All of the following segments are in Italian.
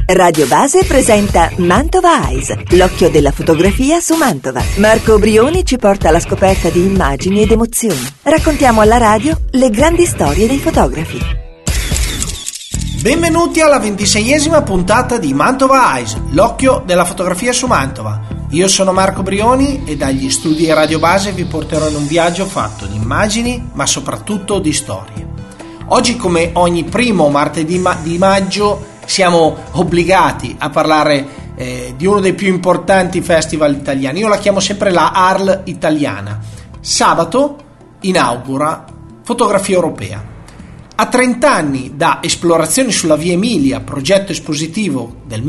Radio Base presenta Mantova Eyes, l'occhio della fotografia su Mantova. Marco Brioni ci porta alla scoperta di immagini ed emozioni. Raccontiamo alla radio le grandi storie dei fotografi. Benvenuti alla 26esima puntata di Mantova Eyes, l'occhio della fotografia su Mantova. Io sono Marco Brioni e dagli studi Radio Base vi porterò in un viaggio fatto di immagini, ma soprattutto di storie. Oggi, come ogni primo martedì di maggio, siamo obbligati a parlare di uno dei più importanti festival italiani. Io la chiamo sempre la ARL italiana. Sabato inaugura Fotografia Europea. A 30 anni da Esplorazioni sulla Via Emilia, progetto espositivo del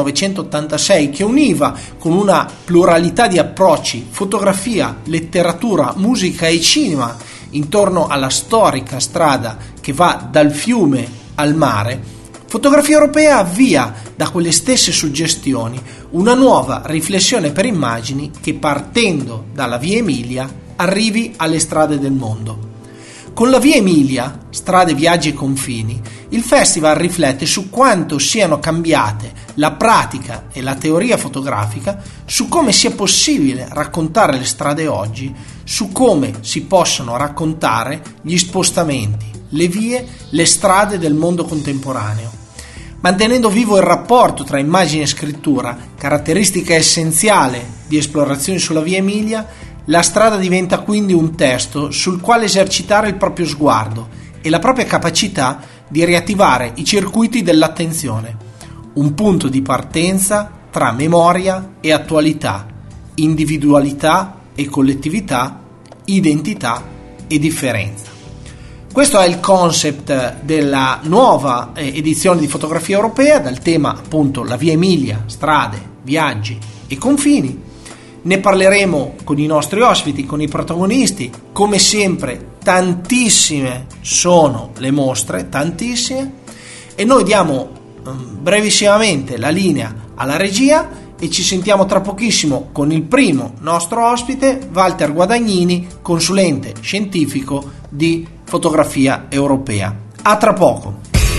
1986 che univa con una pluralità di approcci fotografia, letteratura, musica e cinema intorno alla storica strada che va dal fiume al mare, Fotografia Europea avvia da quelle stesse suggestioni una nuova riflessione per immagini che, partendo dalla Via Emilia, arrivi alle strade del mondo. Con la Via Emilia, strade, viaggi e confini, il festival riflette su quanto siano cambiate la pratica e la teoria fotografica, su come sia possibile raccontare le strade oggi, su come si possono raccontare gli spostamenti, le vie, le strade del mondo contemporaneo. Mantenendo vivo il rapporto tra immagine e scrittura, caratteristica essenziale di Esplorazioni sulla Via Emilia, la strada diventa quindi un testo sul quale esercitare il proprio sguardo e la propria capacità di riattivare i circuiti dell'attenzione. Un punto di partenza tra memoria e attualità, individualità e collettività, identità e differenza. Questo è il concept della nuova edizione di Fotografia Europea, dal tema appunto la Via Emilia, strade, viaggi e confini. Ne parleremo con i nostri ospiti, con i protagonisti. Come sempre, tantissime sono le mostre, tantissime, e noi diamo brevissimamente la linea alla regia e ci sentiamo tra pochissimo con il primo nostro ospite, Walter Guadagnini, consulente scientifico di Fotografia Europea. A tra poco.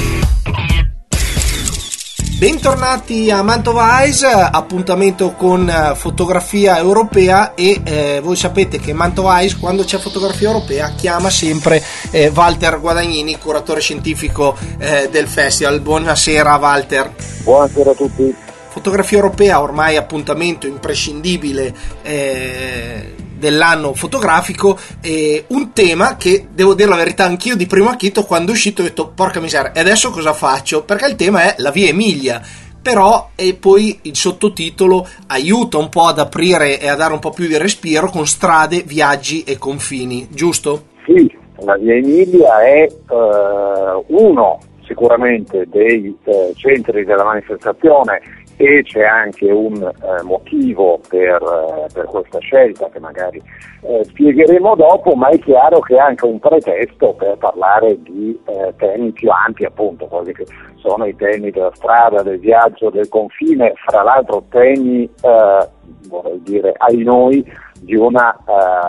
Bentornati a Mantova Eyes, appuntamento con Fotografia Europea e voi sapete che Mantova Eyes, quando c'è Fotografia Europea, chiama sempre Walter Guadagnini, curatore scientifico del festival. Buonasera Walter. Buonasera a tutti. Fotografia Europea, ormai appuntamento imprescindibile dell'anno fotografico, un tema che, devo dire la verità, anch'io di primo acchito quando è uscito ho detto porca miseria, e adesso cosa faccio? Perché il tema è la Via Emilia, però e poi il sottotitolo aiuta un po' ad aprire e a dare un po' più di respiro con strade, viaggi e confini, giusto? Sì, la Via Emilia è uno sicuramente dei centri della manifestazione, e c'è anche un motivo per questa scelta che magari spiegheremo dopo, ma è chiaro che è anche un pretesto per parlare di temi più ampi, appunto quelli che sono i temi della strada, del viaggio, del confine, fra l'altro temi vorrei dire ai noi di una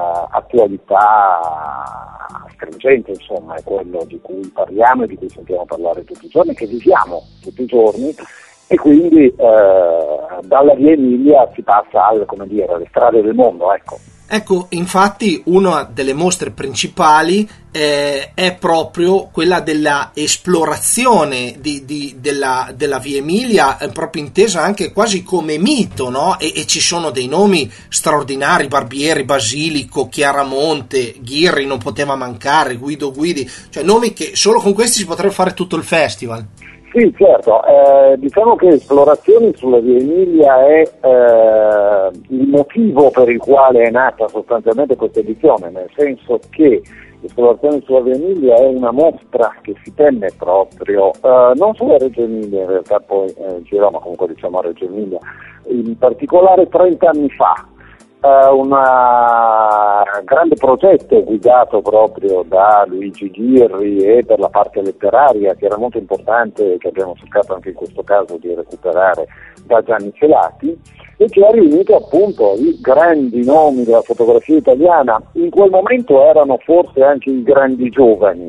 attualità stringente, insomma è quello di cui parliamo e di cui sentiamo parlare tutti i giorni, che viviamo tutti i giorni. E quindi dalla Via Emilia si passa alle strade del mondo, ecco. Ecco, infatti una delle mostre principali è proprio quella della esplorazione della Via Emilia, proprio intesa anche quasi come mito, no? E ci sono dei nomi straordinari: Barbieri, Basilico, Chiaramonte, Ghirri non poteva mancare, Guido Guidi, cioè nomi che solo con questi si potrebbe fare tutto il festival. Sì, certo, diciamo che Esplorazioni sulla Via Emilia è il motivo per il quale è nata sostanzialmente questa edizione, nel senso che Esplorazioni sulla Via Emilia è una mostra che si tenne proprio non solo a Reggio Emilia, in realtà poi girò, ma comunque diciamo a Reggio Emilia, in particolare 30 anni fa. Un grande progetto guidato proprio da Luigi Ghirri e per la parte letteraria, che era molto importante e che abbiamo cercato anche in questo caso di recuperare da Gianni Celati, e che ha riunito appunto i grandi nomi della fotografia italiana. In quel momento erano forse anche i grandi giovani,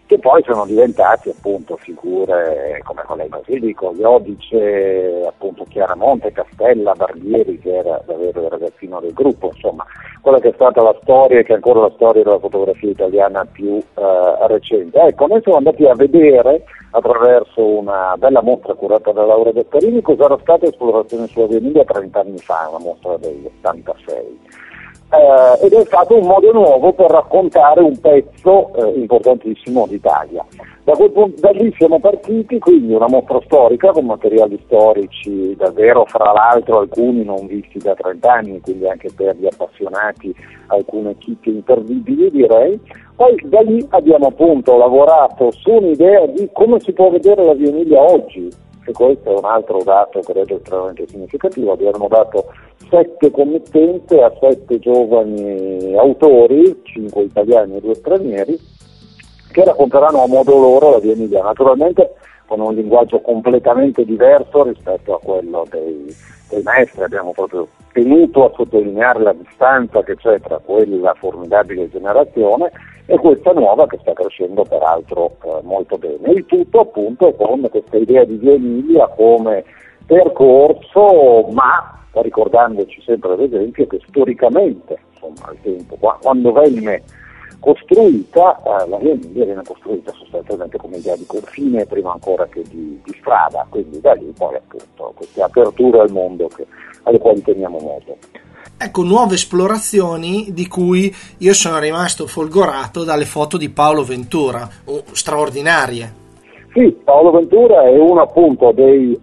che poi sono diventati appunto figure come quella di Basilico, Iodice, appunto Chiaramonte, Castella, Barbieri, che era davvero il ragazzino del gruppo, insomma quella che è stata la storia e che è ancora la storia della fotografia italiana più recente. Ecco, noi siamo andati a vedere attraverso una bella mostra curata da Laura Gasparini cosa era stata Esplorazione sulla Via Emilia 30 anni fa, una mostra del 86. Ed è stato un modo nuovo per raccontare un pezzo importantissimo d'Italia. Da lì siamo partiti, quindi una mostra storica con materiali storici davvero, fra l'altro alcuni non visti da 30 anni, quindi anche per gli appassionati alcune chicche imperdibili, direi. Poi da lì abbiamo appunto lavorato su un'idea di come si può vedere la Via Emilia oggi, e questo è un altro dato credo estremamente significativo. Abbiamo dato 7 committenze a 7 giovani autori, 5 italiani e 2 stranieri, che racconteranno a modo loro la Via Emilia, naturalmente con un linguaggio completamente diverso rispetto a quello dei maestri. Abbiamo proprio tenuto a sottolineare la distanza che c'è tra quella formidabile generazione e questa nuova che sta crescendo peraltro molto bene. Il tutto appunto con questa idea di Via Emilia come percorso, ma ricordandoci sempre ad esempio che storicamente, insomma al tempo, quando venne costruita, la Via Emilia viene costruita sostanzialmente come idea di confine prima ancora che di strada, quindi da lì poi appunto queste aperture al mondo alle quali teniamo molto. Ecco, nuove esplorazioni di cui io sono rimasto folgorato dalle foto di Paolo Ventura, straordinarie. Sì, Paolo Ventura è uno appunto dei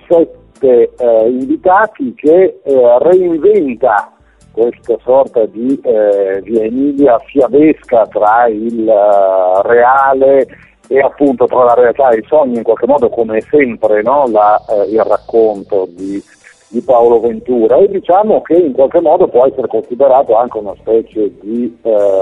7 invitati che reinventa questa sorta di Via Emilia fiabesca tra il reale e appunto tra la realtà e i sogni, in qualche modo come sempre, no? Il racconto di Paolo Ventura, e diciamo che in qualche modo può essere considerato anche una specie di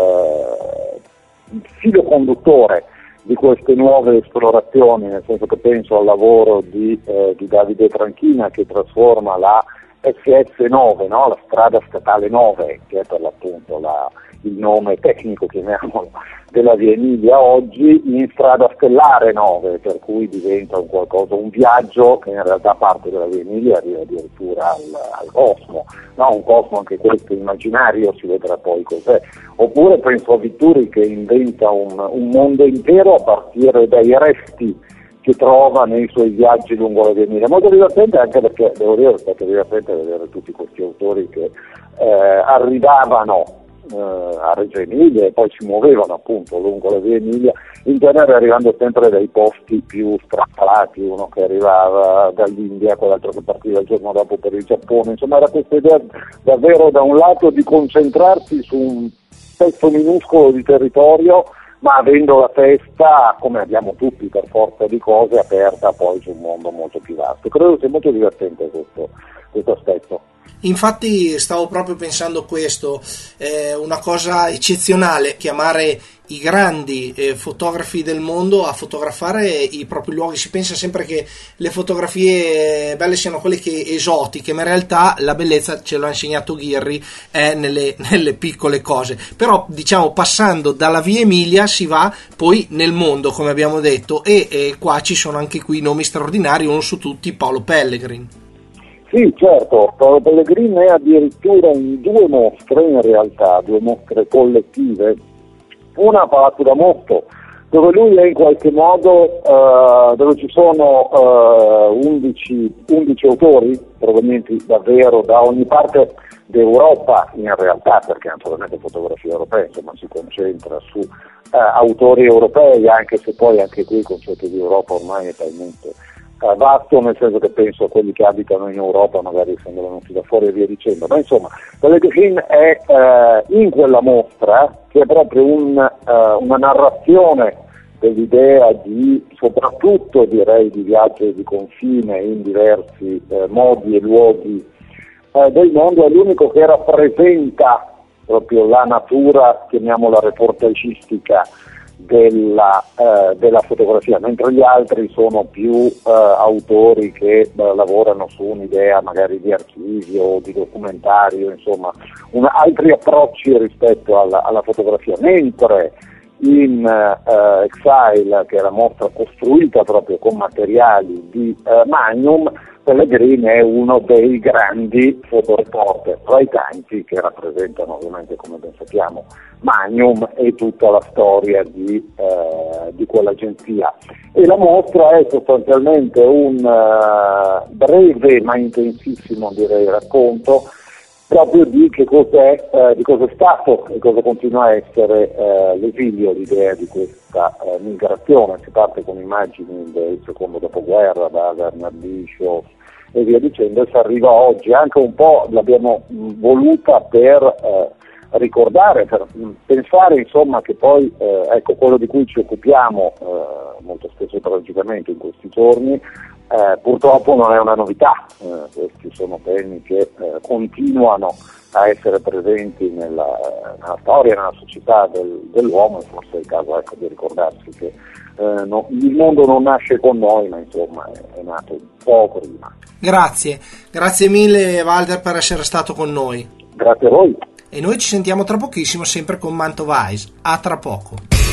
filo conduttore di queste nuove esplorazioni, nel senso che penso al lavoro di Davide Tranchina che trasforma la SS9, no? La strada statale 9, che è per l'appunto il nome tecnico, chiamiamolo, della Via Emilia oggi, in strada stellare 9, per cui diventa un viaggio che in realtà parte dalla Via Emilia e arriva addirittura al cosmo, no? Un cosmo anche questo immaginario, si vedrà poi cos'è. Oppure penso a Vitturi che inventa un mondo intero a partire dai resti che trova nei suoi viaggi lungo la Via Emilia. Molto divertente anche perché, devo dire, è stato divertente vedere tutti questi autori che arrivavano a Reggio Emilia e poi si muovevano appunto lungo la Via Emilia, in genere arrivando sempre dai posti più strappalati, uno che arrivava dall'India, quell'altro che partiva il giorno dopo per il Giappone. Insomma, era questa idea davvero da un lato di concentrarsi su un pezzo minuscolo di territorio, ma avendo la testa, come abbiamo tutti per forza di cose, aperta poi su un mondo molto più vasto. Credo sia molto divertente questo aspetto. Infatti stavo proprio pensando questo, una cosa eccezionale, chiamare i grandi fotografi del mondo a fotografare i propri luoghi. Si pensa sempre che le fotografie belle siano quelle che esotiche, ma in realtà la bellezza, ce l'ha insegnato Ghirri, è nelle piccole cose. Però diciamo, passando dalla Via Emilia si va poi nel mondo, come abbiamo detto, e qua ci sono anche qui nomi straordinari, uno su tutti Paolo Pellegrin. Sì, certo, Paolo Pellegrin è addirittura in 2 mostre, in realtà 2 mostre collettive, una a Palazzo da Motto, dove lui è in qualche modo, dove ci sono 11 autori provenienti davvero da ogni parte d'Europa, in realtà, perché naturalmente fotografia europea, insomma, si concentra su autori europei, anche se poi anche qui il concetto di Europa ormai è talmente vasto, nel senso che penso a quelli che abitano in Europa, magari essendo venuti da fuori e via dicendo, ma insomma Pellegrin è in quella mostra, che è proprio una narrazione dell'idea di, soprattutto direi, di viaggio di confine in diversi modi e luoghi del mondo. È l'unico che rappresenta proprio la natura, chiamiamola reportagistica, della fotografia, mentre gli altri sono più autori che lavorano su un'idea magari di archivio, di documentario, insomma altri approcci rispetto alla fotografia, mentre in Exile, che è la mostra costruita proprio con materiali di Magnum, Pellegrini è uno dei grandi fotoreporter, tra i tanti che rappresentano ovviamente, come ben sappiamo, Magnum e tutta la storia di quell'agenzia. E la mostra è sostanzialmente un breve ma intensissimo, direi, racconto proprio di che cos'è, di cosa è stato e cosa continua a essere l'esilio, l'idea di questa migrazione. Si parte con immagini del secondo dopoguerra, da Bernardino Shaw e via dicendo, e si arriva oggi. Anche un po' l'abbiamo voluta per ricordare, per pensare insomma che poi ecco, quello di cui ci occupiamo molto spesso tragicamente in questi giorni purtroppo non è una novità. Questi sono temi che continuano a essere presenti nella storia, nella società dell'uomo, e forse è il caso, ecco, di ricordarsi che il mondo non nasce con noi, ma insomma è nato un po' prima. Grazie mille Walter per essere stato con noi. Grazie a voi. E noi ci sentiamo tra pochissimo, sempre con Mantova Eyes. A tra poco.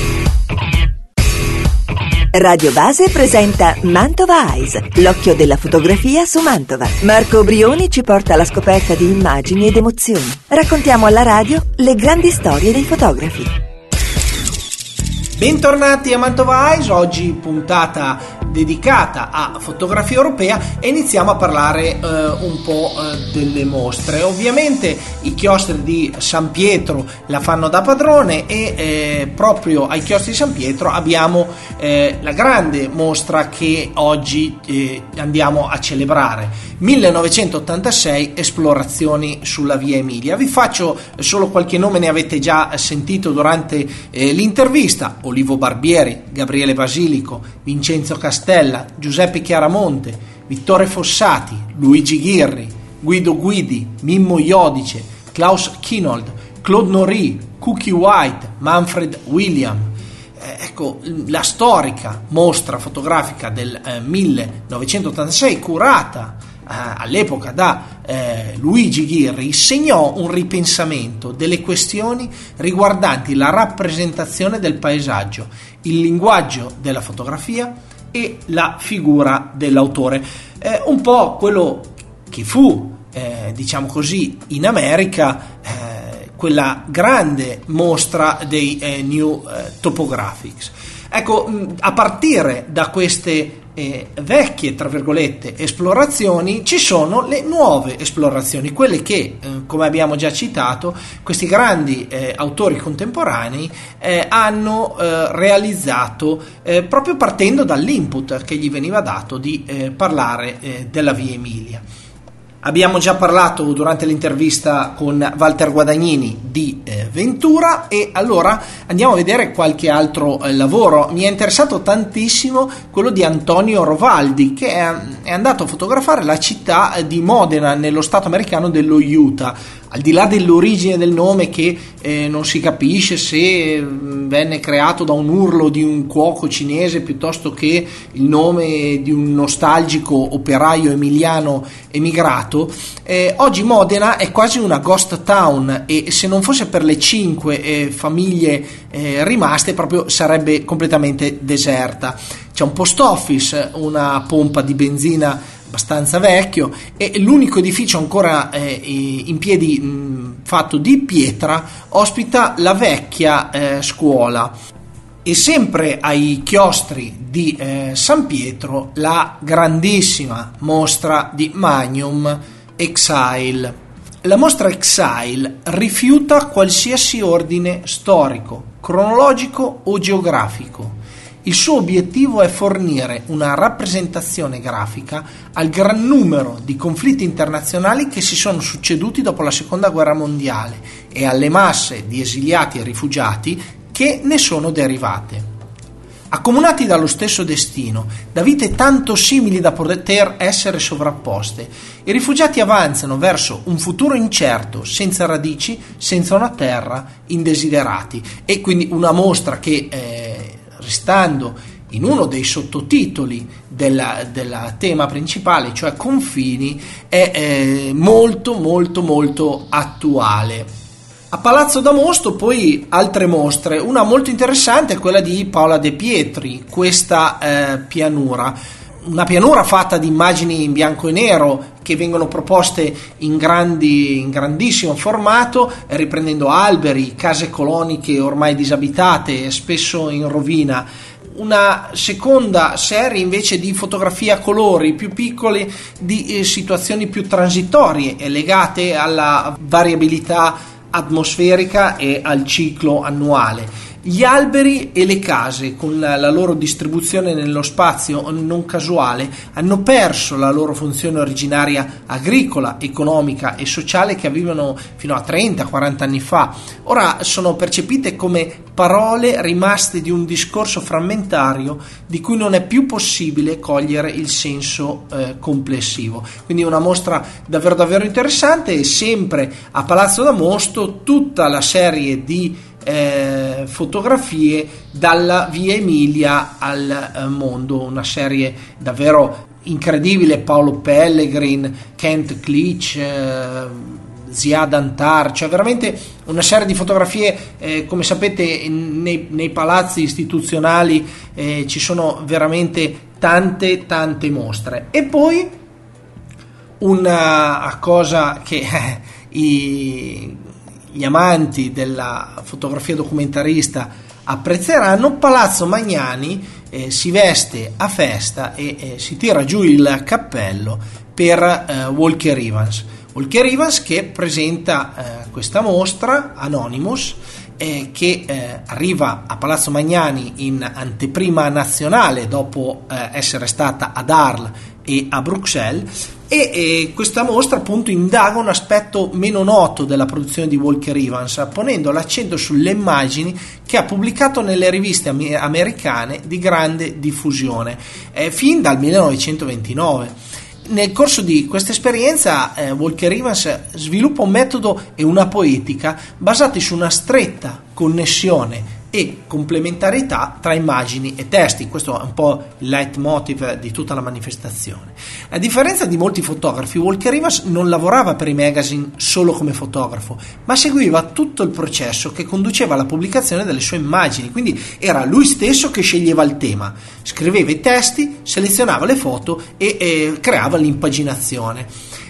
Radio Base presenta Mantova Eyes, l'occhio della fotografia su Mantova. Marco Brioni ci porta alla scoperta di immagini ed emozioni. Raccontiamo alla radio le grandi storie dei fotografi. Bentornati a Mantova Eyes, oggi puntata dedicata a fotografia europea, e iniziamo a parlare un po' delle mostre. Ovviamente i chiostri di San Pietro la fanno da padrone, e proprio ai chiostri di San Pietro abbiamo la grande mostra che oggi andiamo a celebrare. 1986, esplorazioni sulla via Emilia. Vi faccio solo qualche nome, ne avete già sentito durante l'intervista: Olivo Barbieri, Gabriele Basilico, Vincenzo Castella, Giuseppe Chiaramonte, Vittore Fossati, Luigi Ghirri, Guido Guidi, Mimmo Iodice, Klaus Kinold, Claude Norrie, Cookie White, Manfred William. Ecco, la storica mostra fotografica del 1986, curata all'epoca da Luigi Ghirri, segnò un ripensamento delle questioni riguardanti la rappresentazione del paesaggio, il linguaggio della fotografia e la figura dell'autore. Un po' quello che fu, diciamo così, in America quella grande mostra dei New Topographics. Ecco, a partire da queste vecchie, tra virgolette, esplorazioni, ci sono le nuove esplorazioni, quelle che, come abbiamo già citato, questi grandi autori contemporanei hanno realizzato proprio partendo dall'input che gli veniva dato di parlare della via Emilia. Abbiamo già parlato durante l'intervista con Walter Guadagnini di Ventura, e allora andiamo a vedere qualche altro lavoro. Mi è interessato tantissimo quello di Antonio Rovaldi, che è andato a fotografare la città di Modena, nello stato americano dello Utah. Al di là dell'origine del nome, che non si capisce se venne creato da un urlo di un cuoco cinese piuttosto che il nome di un nostalgico operaio emiliano emigrato, oggi Modena è quasi una ghost town, e se non fosse per le 5 famiglie rimaste, proprio sarebbe completamente deserta. C'è un post office, una pompa di benzina abbastanza vecchio, e l'unico edificio ancora in piedi, fatto di pietra, ospita la vecchia scuola. E sempre ai chiostri di San Pietro la grandissima mostra di Magnum, Exile. La mostra Exile rifiuta qualsiasi ordine storico, cronologico o geografico. Il suo obiettivo è fornire una rappresentazione grafica al gran numero di conflitti internazionali che si sono succeduti dopo la Seconda Guerra Mondiale e alle masse di esiliati e rifugiati che ne sono derivate. Accomunati dallo stesso destino, da vite tanto simili da poter essere sovrapposte, i rifugiati avanzano verso un futuro incerto, senza radici, senza una terra, indesiderati. E quindi una mostra che restando in uno dei sottotitoli del tema principale, cioè confini, è molto molto molto attuale. A Palazzo d'Amosto poi altre mostre, una molto interessante è quella di Paola De Pietri, questa pianura. Una pianura fatta di immagini in bianco e nero che vengono proposte in grandissimo formato, riprendendo alberi, case coloniche ormai disabitate, spesso in rovina. Una seconda serie invece di fotografie a colori più piccole di situazioni più transitorie e legate alla variabilità atmosferica e al ciclo annuale. Gli alberi e le case, con la loro distribuzione nello spazio non casuale, hanno perso la loro funzione originaria agricola, economica e sociale che avevano fino a 30-40 anni fa. Ora sono percepite come parole rimaste di un discorso frammentario di cui non è più possibile cogliere il senso complessivo. Quindi una mostra davvero interessante, e sempre a Palazzo d'Amosto tutta la serie di fotografie dalla Via Emilia al mondo, una serie davvero incredibile. Paolo Pellegrin, Kent Clich, Ziad Antar, cioè veramente una serie di fotografie. Come sapete nei palazzi istituzionali ci sono veramente tante mostre. E poi una cosa che gli amanti della fotografia documentarista apprezzeranno: Palazzo Magnani si veste a festa e si tira giù il cappello per Walker Evans. Walker Evans che presenta questa mostra Anonymous, che arriva a Palazzo Magnani in anteprima nazionale dopo essere stata ad Arles e a Bruxelles, e questa mostra appunto indaga un aspetto meno noto della produzione di Walker Evans, ponendo l'accento sulle immagini che ha pubblicato nelle riviste americane di grande diffusione fin dal 1929. Nel corso di questa esperienza Walker Evans sviluppa un metodo e una poetica basati su una stretta connessione e complementarietà tra immagini e testi. Questo è un po' il leitmotiv di tutta la manifestazione. A differenza di molti fotografi, Walker Evans non lavorava per i magazine solo come fotografo, ma seguiva tutto il processo che conduceva alla pubblicazione delle sue immagini. Quindi era lui stesso che sceglieva il tema, scriveva i testi, selezionava le foto e creava l'impaginazione.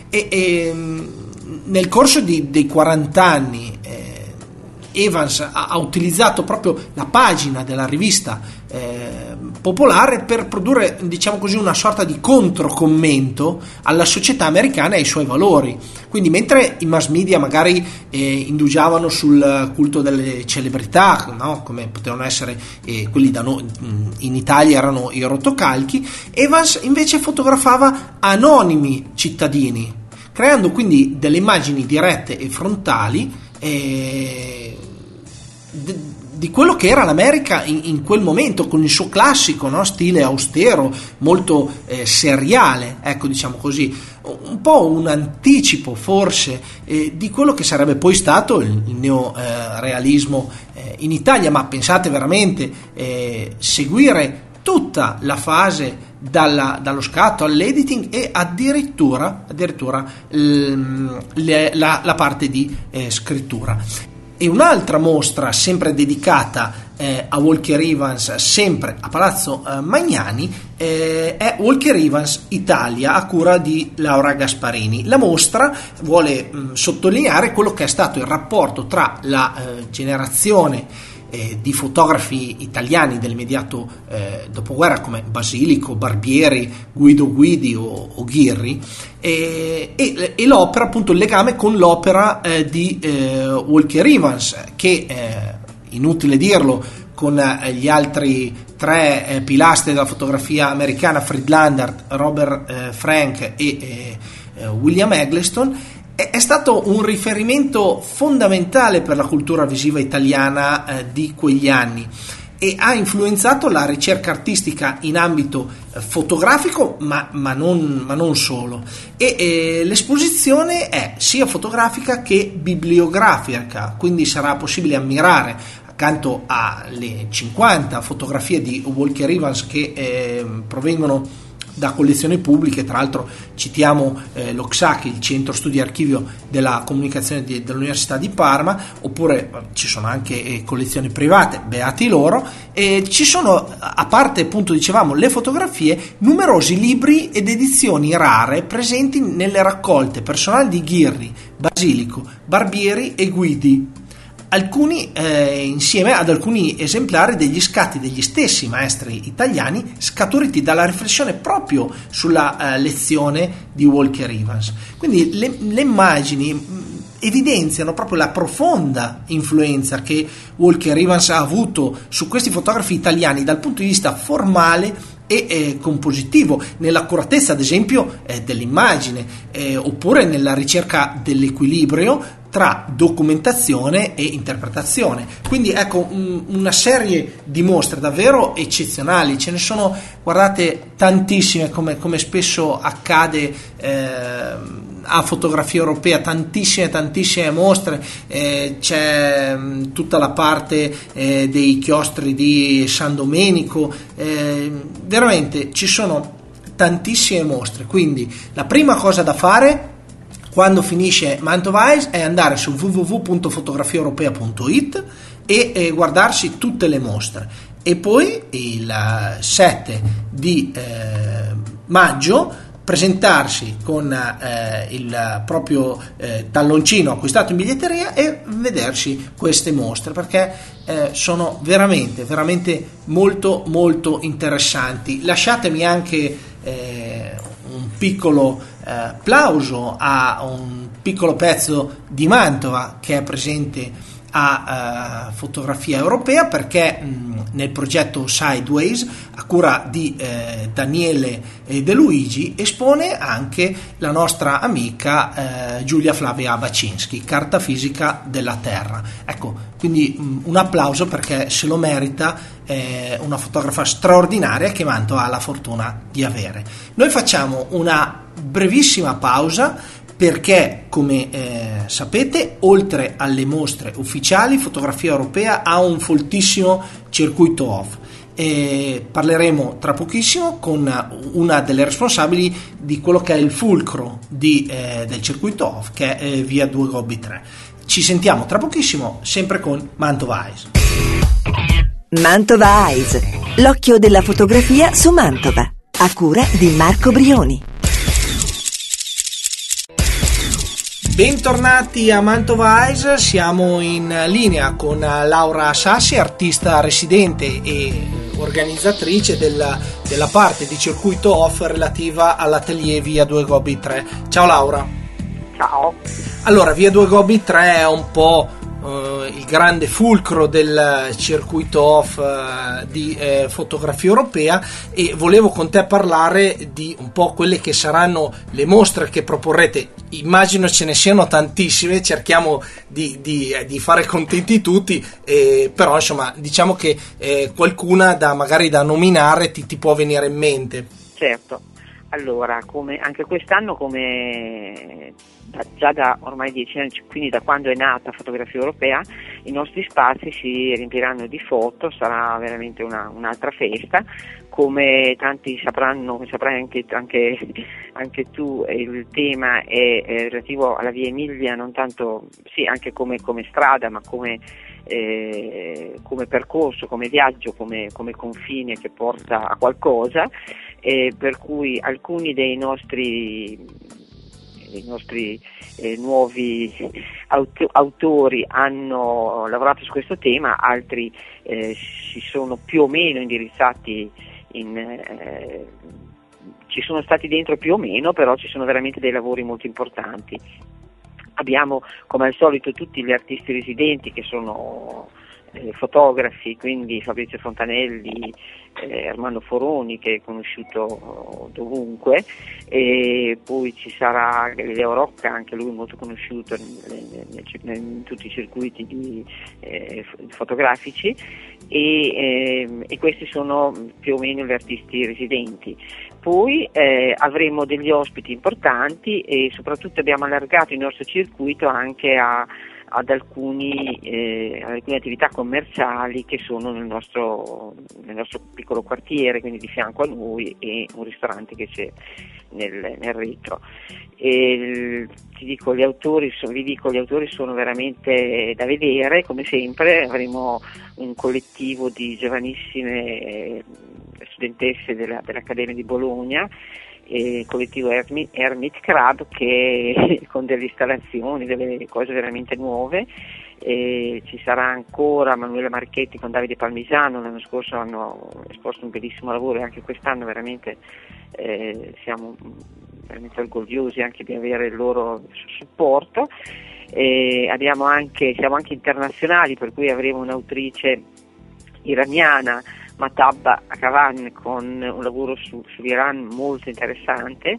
Nel corso dei 40 anni Evans ha utilizzato proprio la pagina della rivista popolare per produrre, diciamo così, una sorta di controcommento alla società americana e ai suoi valori. Quindi mentre i mass media magari indugiavano sul culto delle celebrità, no? Come potevano essere quelli da noi in Italia erano i rotocalchi, Evans invece fotografava anonimi cittadini, creando quindi delle immagini dirette e frontali di quello che era l'America in quel momento, con il suo classico, no? Stile austero, molto seriale, ecco, diciamo così, un po' un anticipo forse di quello che sarebbe poi stato il neorealismo in Italia. Ma pensate veramente, seguire tutta la fase dallo scatto all'editing e addirittura la parte di scrittura. E un'altra mostra sempre dedicata a Walker Evans, sempre a Palazzo Magnani, è Walker Evans Italia, a cura di Laura Gasparini. La mostra vuole sottolineare quello che è stato il rapporto tra la generazione di fotografi italiani dell'immediato dopoguerra come Basilico, Barbieri, Guido Guidi o Ghirri, e l'opera, appunto il legame con l'opera di Walker Evans, che inutile dirlo, con gli altri tre pilastri della fotografia americana, Friedlander, Robert Frank e William Eggleston, è stato un riferimento fondamentale per la cultura visiva italiana di quegli anni, e ha influenzato la ricerca artistica in ambito fotografico, ma non solo. L'esposizione è sia fotografica che bibliografica, quindi sarà possibile ammirare, accanto alle 50 fotografie di Walker Evans che provengono da collezioni pubbliche. Tra l'altro citiamo l'OXAC, il Centro Studi Archivio della Comunicazione dell'Università di Parma, oppure ci sono anche collezioni private, beati loro, e ci sono, a parte appunto dicevamo le fotografie, numerosi libri ed edizioni rare presenti nelle raccolte personali di Ghirri, Basilico, Barbieri e Guidi, alcuni insieme ad alcuni esemplari degli scatti degli stessi maestri italiani, scaturiti dalla riflessione proprio sulla lezione di Walker Evans. Quindi le immagini evidenziano proprio la profonda influenza che Walker Evans ha avuto su questi fotografi italiani dal punto di vista formale e compositivo, nell'accuratezza ad esempio dell'immagine, oppure nella ricerca dell'equilibrio tra documentazione e interpretazione. Quindi ecco, una serie di mostre davvero eccezionali, ce ne sono, guardate, tantissime, come spesso accade a Fotografia Europea, tantissime mostre, c'è tutta la parte dei chiostri di San Domenico, veramente ci sono tantissime mostre. Quindi la prima cosa da fare quando finisce Mantova Eyes è andare su www.fotografiaeuropea.it e guardarsi tutte le mostre, e poi il 7 di maggio presentarsi con il proprio talloncino acquistato in biglietteria e vedersi queste mostre, perché sono veramente molto interessanti. Lasciatemi anche un piccolo plauso a un piccolo pezzo di Mantova che è presente a Fotografia Europea, perché nel progetto Sideways, a cura di Daniele De Luigi, espone anche la nostra amica Giulia Flavia Bacinski, Carta fisica della Terra. Ecco, quindi un applauso, perché se lo merita, una fotografa straordinaria che Mantova ha la fortuna di avere. Noi facciamo una brevissima pausa, perché come sapete, oltre alle mostre ufficiali, Fotografia Europea ha un foltissimo circuito off. Parleremo tra pochissimo con una delle responsabili di quello che è il fulcro del circuito off, che è via 2 Gobbi 3. Ci sentiamo tra pochissimo, sempre con Mantova Eyes. Mantova Eyes, l'occhio della fotografia su Mantova, a cura di Marco Brioni. Bentornati a Mantova Eyes, siamo in linea con Laura Sassi, artista residente e organizzatrice della parte di circuito off relativa all'atelier via 2 Gobbi 3. Ciao Laura. Ciao. Allora, via 2 Gobbi 3 è un po' il grande fulcro del circuito off di Fotografia Europea, e volevo con te parlare di un po' quelle che saranno le mostre che proporrete. Immagino ce ne siano tantissime, cerchiamo di fare contenti tutti, però insomma diciamo che qualcuna magari da nominare ti può venire in mente. Certo, allora anche quest'anno, già da ormai 10 anni, quindi da quando è nata Fotografia Europea, i nostri spazi si riempiranno di foto, sarà veramente un'altra festa. Come tanti saprai anche tu, il tema è relativo alla via Emilia, non tanto, sì, anche come strada, ma come percorso, come viaggio, come confine che porta a qualcosa, per cui alcuni dei nostri nuovi autori hanno lavorato su questo tema, altri si sono più o meno indirizzati ci sono stati dentro più o meno, però ci sono veramente dei lavori molto importanti. Abbiamo come al solito tutti gli artisti residenti che sono fotografi, quindi Fabrizio Fontanelli, Armando Foroni, che è conosciuto dovunque, e poi ci sarà Galileo Rocca, anche lui molto conosciuto in tutti i circuiti fotografici, e questi sono più o meno gli artisti residenti. Poi avremo degli ospiti importanti, e soprattutto abbiamo allargato il nostro circuito anche a ad alcune attività commerciali che sono nel nostro piccolo quartiere, quindi di fianco a noi, e un ristorante che c'è nel retro. Vi dico, gli autori sono veramente da vedere. Come sempre avremo un collettivo di giovanissime studentesse dell'Accademia di Bologna, il collettivo Hermit Crab, che con delle installazioni, delle cose veramente nuove. Ci sarà ancora Manuela Marchetti con Davide Palmisano. L'anno scorso hanno esposto un bellissimo lavoro e anche quest'anno veramente siamo veramente orgogliosi anche di avere il loro supporto. Siamo anche internazionali, per cui avremo un'autrice iraniana, Mahtab Akavan, con un lavoro sull'Iran molto interessante,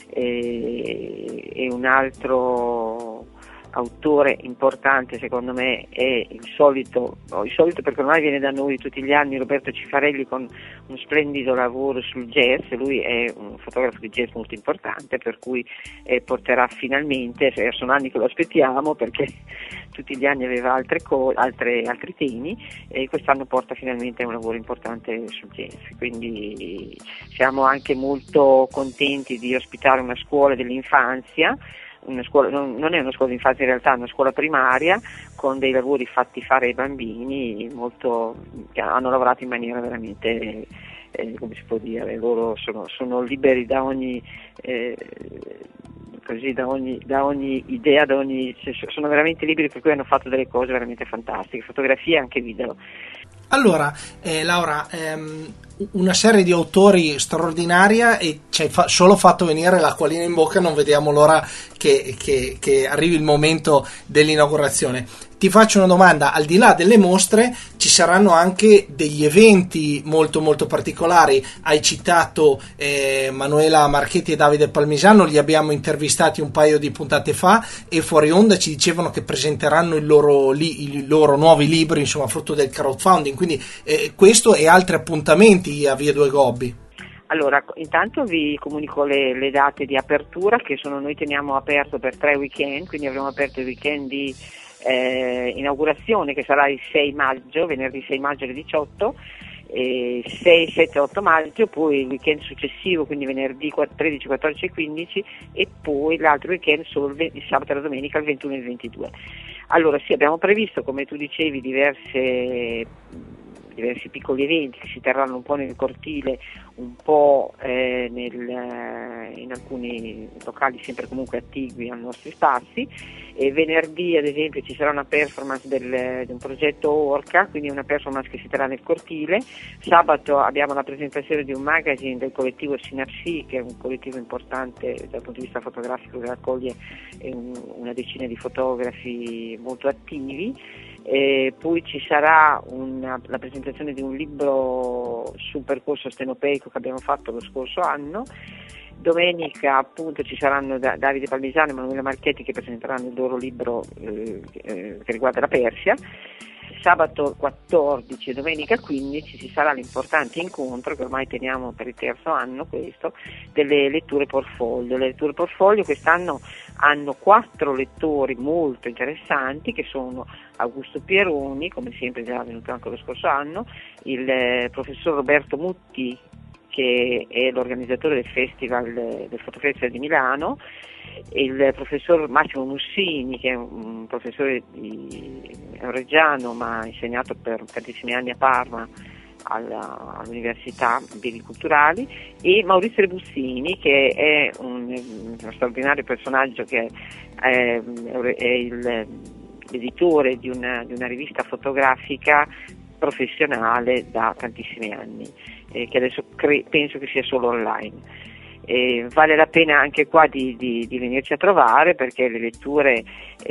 e un altro autore importante secondo me è il solito perché ormai viene da noi tutti gli anni, Roberto Cifarelli, con un splendido lavoro sul jazz. Lui è un fotografo di jazz molto importante, per cui porterà finalmente, sono anni che lo aspettiamo perché tutti gli anni aveva altri temi, e quest'anno porta finalmente un lavoro importante sul jazz. Quindi siamo anche molto contenti di ospitare una scuola dell'infanzia, una scuola, non è una scuola d'infanzia in realtà, è una scuola primaria con dei lavori fatti fare ai bambini che hanno lavorato in maniera veramente, come si può dire, loro sono liberi da ogni idea, sono veramente liberi, per cui hanno fatto delle cose veramente fantastiche, fotografie e anche video. Allora, Laura, una serie di autori straordinaria, e ci hai solo fatto venire l'acquolina in bocca. Non vediamo l'ora che arrivi il momento dell'inaugurazione. Ti faccio una domanda: al di là delle mostre ci saranno anche degli eventi molto molto particolari. Hai citato Manuela Marchetti e Davide Palmisano, li abbiamo intervistati un paio di puntate fa, e fuori onda ci dicevano che presenteranno i loro nuovi libri, insomma, frutto del crowdfunding. Quindi questo e altri appuntamenti a Via Due Gobbi. Allora, intanto vi comunico le date di apertura, che noi teniamo aperto per 3 weekend, quindi avremo aperto il weekend di inaugurazione, che sarà il 6 maggio, venerdì 6 maggio alle 18, 6, 7, 8 maggio, poi il weekend successivo, quindi venerdì 13, 14 e 15, e poi l'altro weekend solo il sabato e la domenica, il 21 e il 22. Allora sì, abbiamo previsto, come tu dicevi, diversi piccoli eventi che si terranno un po' nel cortile, un po' in alcuni locali sempre comunque attigui ai nostri spazi. E venerdì ad esempio ci sarà una performance di un progetto Orca, quindi una performance che si terrà nel cortile. Sabato abbiamo la presentazione di un magazine del collettivo Synapsi, che è un collettivo importante dal punto di vista fotografico, che raccoglie una decina di fotografi molto attivi. Poi ci sarà la presentazione di un libro sul percorso stenopeico che abbiamo fatto lo scorso anno. Domenica appunto ci saranno Davide Palmisano e Manuela Marchetti che presenteranno il loro libro che riguarda la Persia. Sabato 14 e domenica 15 ci sarà l'importante incontro, che ormai teniamo per il terzo anno questo, delle letture portfolio. Le letture portfolio quest'anno hanno 4 lettori molto interessanti, che sono Augusto Pieroni, come sempre già venuto anche lo scorso anno, il professor Roberto Mutti, che è l'organizzatore del Festival del Fotofestival di Milano, il professor Massimo Mussini, che è un professore reggiano ma ha insegnato per tantissimi anni a Parma all'Università Beni Culturali, e Maurizio Rebuzzini, che è uno straordinario personaggio, che è l'editore di una rivista fotografica professionale da tantissimi anni, che adesso penso che sia solo online. Vale la pena anche qua di venirci a trovare, perché le letture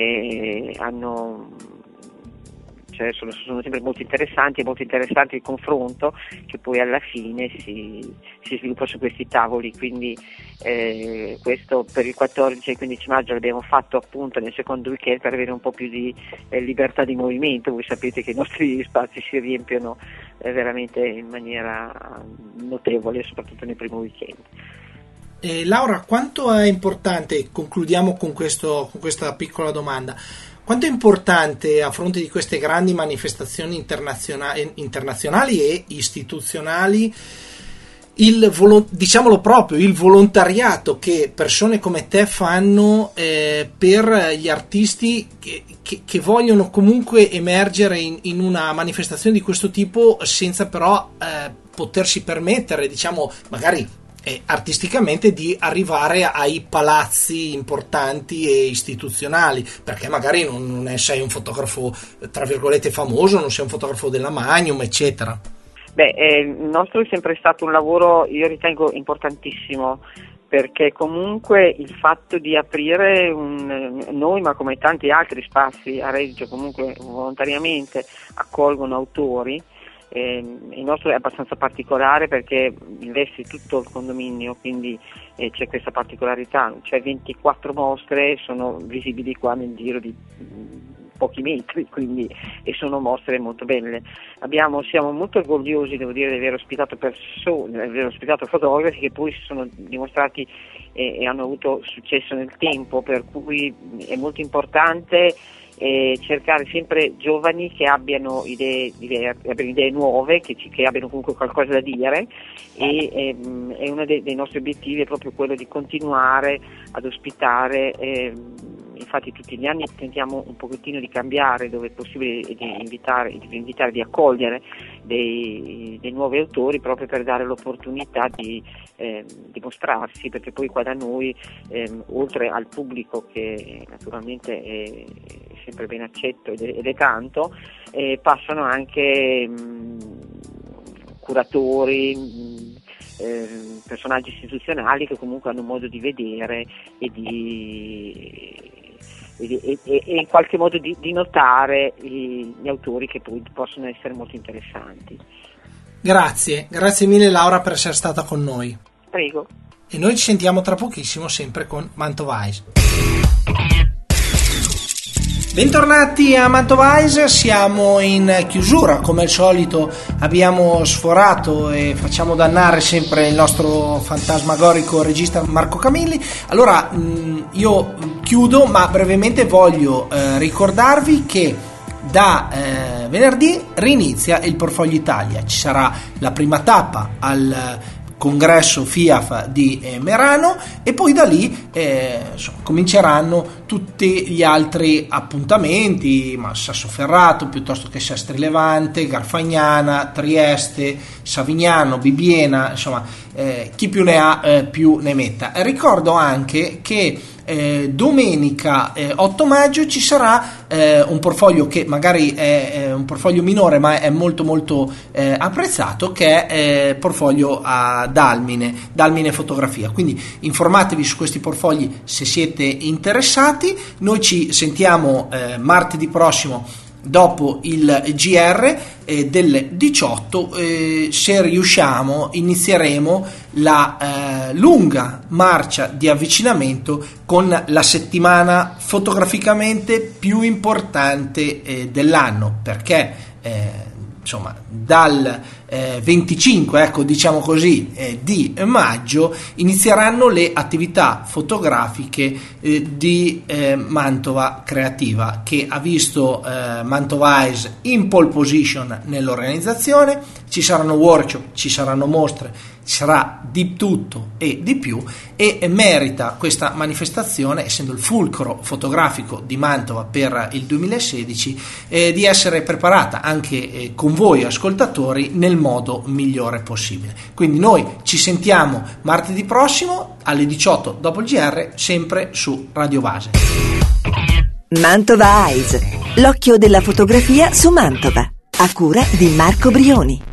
sono sempre molto interessanti, e molto interessante il confronto che poi alla fine si sviluppa su questi tavoli. Quindi questo per il 14 e 15 maggio l'abbiamo fatto appunto nel secondo weekend, per avere un po' più di libertà di movimento. Voi sapete che i nostri spazi si riempiono veramente in maniera notevole, soprattutto nel primo weekend. Laura, quanto è importante, concludiamo con questa piccola domanda, Quanto è importante, a fronte di queste grandi manifestazioni internazionali e istituzionali, diciamolo proprio, il volontariato che persone come te fanno per gli artisti che vogliono comunque emergere in una manifestazione di questo tipo, senza però potersi permettere, diciamo, magari artisticamente, di arrivare ai palazzi importanti e istituzionali, perché magari non sei un fotografo tra virgolette famoso, non sei un fotografo della Magnum, eccetera. Il nostro è sempre stato un lavoro, io ritengo, importantissimo, perché comunque il fatto di aprire noi, ma come tanti altri spazi a Reggio, comunque volontariamente accolgono autori. Il nostro è abbastanza particolare perché investe tutto il condominio, quindi c'è questa particolarità, cioè 24 mostre sono visibili qua nel giro di pochi metri, quindi, e sono mostre molto belle. Siamo molto orgogliosi, devo dire, di aver ospitato fotografi che poi si sono dimostrati e hanno avuto successo nel tempo, per cui è molto importante cercare sempre giovani che abbiano idee nuove, che abbiano comunque qualcosa da dire, e uno dei nostri obiettivi è proprio quello di continuare ad ospitare. Infatti tutti gli anni tentiamo un pochettino di cambiare dove è possibile, di accogliere dei nuovi autori, proprio per dare l'opportunità di mostrarsi, perché poi qua da noi, oltre al pubblico che naturalmente è sempre ben accetto ed è tanto, passano anche curatori, personaggi istituzionali che comunque hanno modo di vedere e in qualche modo di notare gli autori, che poi possono essere molto interessanti. Grazie mille Laura per essere stata con noi. Prego. E noi ci sentiamo tra pochissimo, sempre con Mantovise. Bentornati a Mantovise, siamo in chiusura, come al solito abbiamo sforato e facciamo dannare sempre il nostro fantasmagorico regista Marco Camilli. Allora io chiudo, ma brevemente voglio ricordarvi che da venerdì rinizia il Portfolio Italia, ci sarà la prima tappa al congresso FIAF di Merano, e poi da lì cominceranno tutti gli altri appuntamenti, Sassoferrato piuttosto che Sestri Levante, Garfagnana, Trieste, Savignano, Bibbiena, insomma chi più ne ha più ne metta. Ricordo anche che domenica 8 maggio ci sarà un portfolio che magari è un portfolio minore, ma è molto molto apprezzato, che è portfolio a Dalmine Fotografia. Quindi informatevi su questi portfogli se siete interessati. Noi ci sentiamo martedì prossimo dopo il GR delle 18. Se riusciamo inizieremo la lunga marcia di avvicinamento con la settimana fotograficamente più importante dell'anno, perché insomma dal 25 diciamo così di maggio inizieranno le attività fotografiche di Mantova Creativa, che ha visto Mantovise in pole position nell'organizzazione. Ci saranno workshop, ci saranno mostre, ci sarà di tutto e di più, e merita questa manifestazione, essendo il fulcro fotografico di Mantova per il 2016, di essere preparata anche con voi ascoltatori nel modo migliore possibile. Quindi noi ci sentiamo martedì prossimo alle 18 dopo il GR, sempre su Radio Base. Mantova Eyes, l'occhio della fotografia su Mantova, a cura di Marco Brioni.